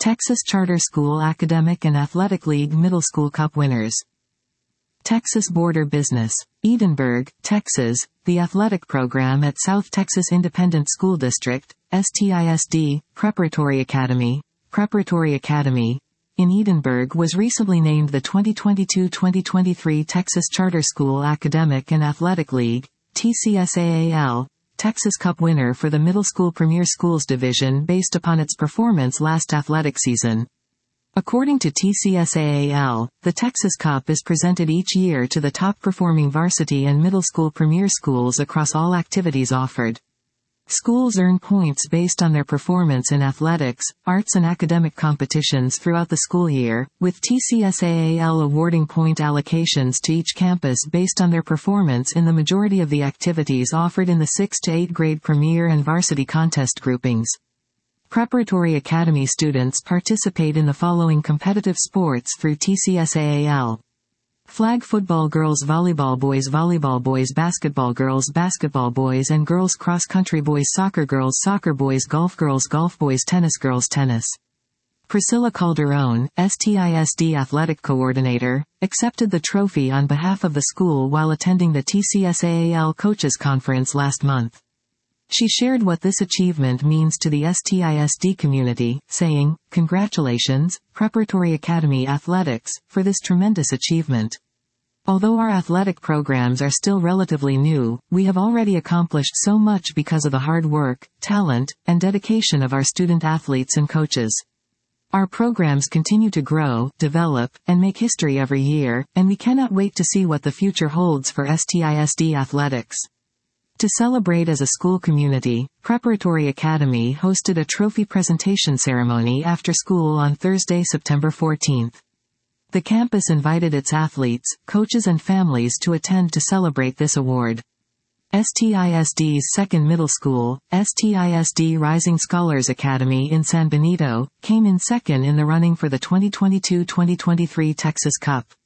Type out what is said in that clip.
Texas Charter School Academic and Athletic League Middle School Cup winners. Texas Border Business. Edinburgh, Texas, the athletic program at South Texas Independent School District, STISD, Preparatory Academy, in Edinburgh was recently named the 2022-2023 Texas Charter School Academic and Athletic League, TCSAAL, Texas Cup winner for the Middle School Premier Schools Division based upon its performance last athletic season. According to TCSAAL, the Texas Cup is presented each year to the top-performing varsity and middle school premier schools across all activities offered. Schools earn points based on their performance in athletics, arts and academic competitions throughout the school year, with TCSAAL awarding point allocations to each campus based on their performance in the majority of the activities offered in the 6 to 8 grade premier and varsity contest groupings. Preparatory Academy students participate in the following competitive sports through TCSAAL. Flag football, girls volleyball, boys basketball, boys and girls cross country, boys soccer, boys golf boys tennis. Priscilla Calderon, STISD athletic coordinator, accepted the trophy on behalf of the school while attending the TCSAAL Coaches Conference last month. She shared what this achievement means to the STISD community, saying, "Congratulations, Preparatory Academy Athletics, for this tremendous achievement. Although our athletic programs are still relatively new, we have already accomplished so much because of the hard work, talent, and dedication of our student athletes and coaches. Our programs continue to grow, develop, and make history every year, and we cannot wait to see what the future holds for STISD athletics." To celebrate as a school community, Preparatory Academy hosted a trophy presentation ceremony after school on Thursday, September 14. The campus invited its athletes, coaches and families to attend to celebrate this award. STISD's second middle school, STISD Rising Scholars Academy in San Benito, came in second in the running for the 2022-2023 Texas Cup.